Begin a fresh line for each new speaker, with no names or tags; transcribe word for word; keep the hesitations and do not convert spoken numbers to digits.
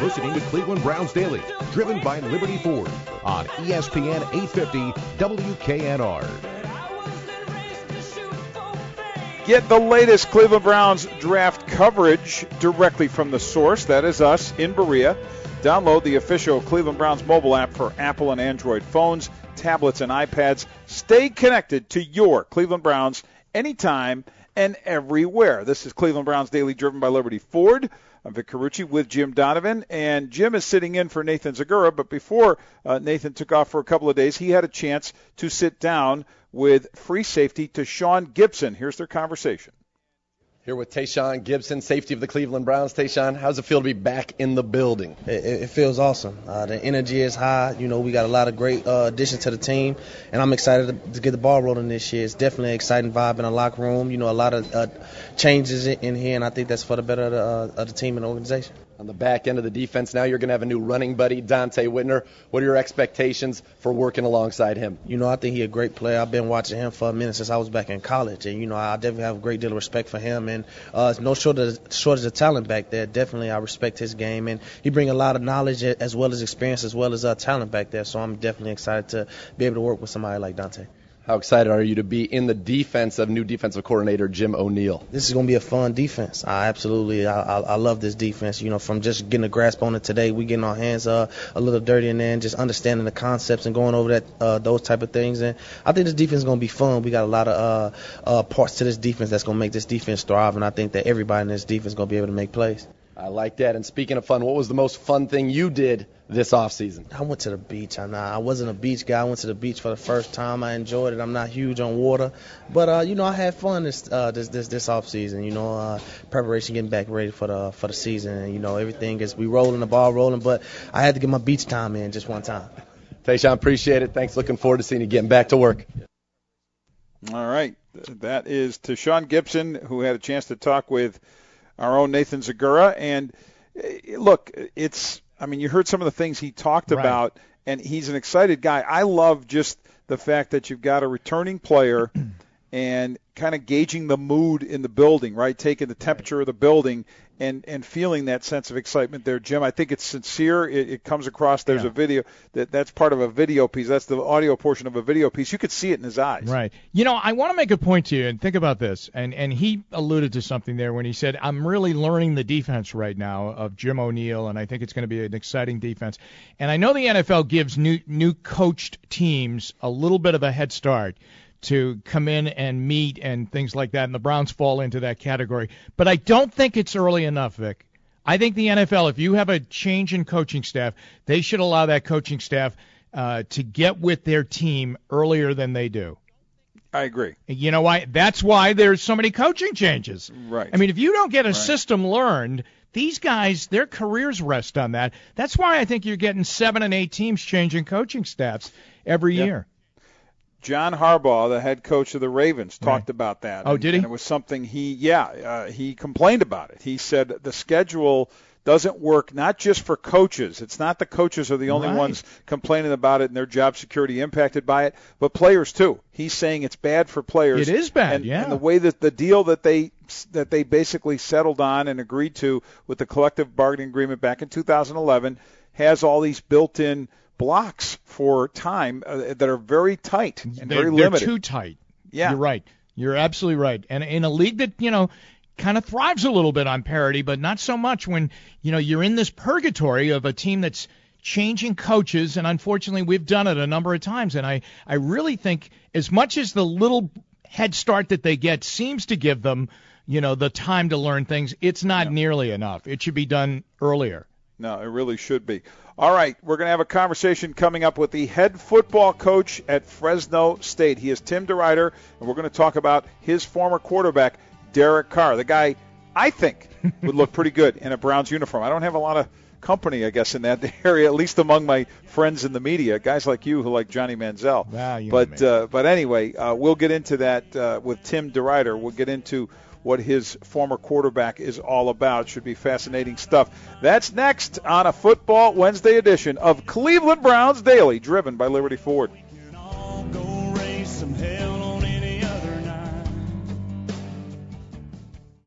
listening to Cleveland Browns Daily, driven by Liberty Ford on E S P N eight fifty W K N R.
Get the latest Cleveland Browns draft coverage directly from the source. That is us in Berea. Download the official Cleveland Browns mobile app for Apple and Android phones, tablets, and iPads. Stay connected to your Cleveland Browns anytime and everywhere. This is Cleveland Browns Daily, driven by Liberty Ford. I'm Vic Carucci with Jim Donovan, and Jim is sitting in for Nathan Zagura. But before uh, Nathan took off for a couple of days, he had a chance to sit down with free safety Tashaun Gipson. Here's their conversation.
Here with Tashaun Gipson, safety of the Cleveland Browns. Tashaun, how does it feel to be back in the building?
It, it feels awesome. Uh, the energy is high. You know, we got a lot of great uh, additions to the team, and I'm excited to, to get the ball rolling this year. It's definitely an exciting vibe in the locker room. You know, a lot of uh, changes in here, and I think that's for the better of the, uh, of the team and the organization.
On the back end of the defense, now you're going to have a new running buddy, Donte Whitner. What are your expectations for working alongside him?
You know, I think he's a great player. I've been watching him for a minute since I was back in college, and, you know, I definitely have a great deal of respect for him, and uh, no shortage, shortage of talent back there. Definitely, I respect his game, and he brings a lot of knowledge as well as experience as well as uh, talent back there, so I'm definitely excited to be able to work with somebody like Donte.
How excited are you to be in the defense of new defensive coordinator Jim O'Neill?
This is going to be a fun defense. I absolutely, I, I, I love this defense. You know, from just getting a grasp on it today, we getting our hands uh, a little dirty in there and just understanding the concepts and going over that uh, those type of things. And I think this defense is going to be fun. We got a lot of uh, uh, parts to this defense that's going to make this defense thrive, and I think that everybody in this defense is going to be able to make plays.
I like that. And speaking of fun, what was the most fun thing you did this offseason?
I went to the beach. I, I wasn't a beach guy. I went to the beach for the first time. I enjoyed it. I'm not huge on water. But, uh, you know, I had fun this uh, this this, this offseason. You know, uh, preparation, getting back ready for the for the season. And, you know, everything is we rolling, the ball rolling. But I had to get my beach time in just one time.
Tashaun, appreciate it. Thanks. Looking forward to seeing you getting back to work.
All right. That is Tashaun Gipson, who had a chance to talk with our own Nathan Zagura. And, look, it's – I mean, you heard some of the things he talked
right.
about, and he's an excited guy. I love just the fact that you've got a returning player and kind of gauging the mood in the building, right, taking the temperature right. of the building and, and feeling that sense of excitement there, Jim. I think it's sincere. It, it comes across. There's
yeah.
a video. that That's part of a video piece. That's the audio portion of a video piece. You could see it in his eyes.
Right. You know, I want to make a point to you, and think about this. And, and he alluded to something there when he said, I'm really learning the defense right now of Jim O'Neill, and I think it's going to be an exciting defense. And I know the N F L gives new new coached teams a little bit of a head start to come in and meet and things like that, and the Browns fall into that category. But I don't think it's early enough, Vic. I think the N F L, if you have a change in coaching staff, they should allow that coaching staff uh, to get with their team earlier than they do.
I agree.
You know why? That's why there's so many coaching changes.
Right.
I mean, if you don't get a
right.
system learned, these guys, their careers rest on that. That's why I think you're getting seven and eight teams changing coaching staffs every
yep.
year.
John Harbaugh, the head coach of the Ravens, talked
right.
about that.
Oh,
and,
did he?
And it was something he, yeah, uh, he complained about it. He said the schedule doesn't work not just for coaches. It's not the coaches are the only
right.
ones complaining about it and their job security impacted by it, but players too. He's saying it's bad for players.
It is bad,
and,
yeah.
And the way that the deal that they that they basically settled on and agreed to with the collective bargaining agreement back in two thousand eleven has all these built-in blocks for time uh, that are very tight and
they're,
very
they're
limited.
They're too tight.
Yeah.
You're right. You're absolutely right. And in a league that, you know, kind of thrives a little bit on parity, but not so much when, you know, you're in this purgatory of a team that's changing coaches, and unfortunately we've done it a number of times. And I, I really think as much as the little head start that they get seems to give them, you know, the time to learn things, it's not yeah. nearly enough. It should be done earlier.
No, it really should be. All right, we're going to have a conversation coming up with the head football coach at Fresno State. He is Tim DeRuyter, and we're going to talk about his former quarterback, Derek Carr, the guy I think would look pretty good in a Browns uniform. I don't have a lot of company, I guess, in that area, at least among my friends in the media, guys like you who like Johnny Manziel.
Ah, you
but, uh, but anyway, uh, we'll get into that uh, with Tim DeRuyter. We'll get into what his former quarterback is all about. Should be fascinating stuff. That's next on a Football Wednesday edition of Cleveland Browns Daily, driven by Liberty Ford.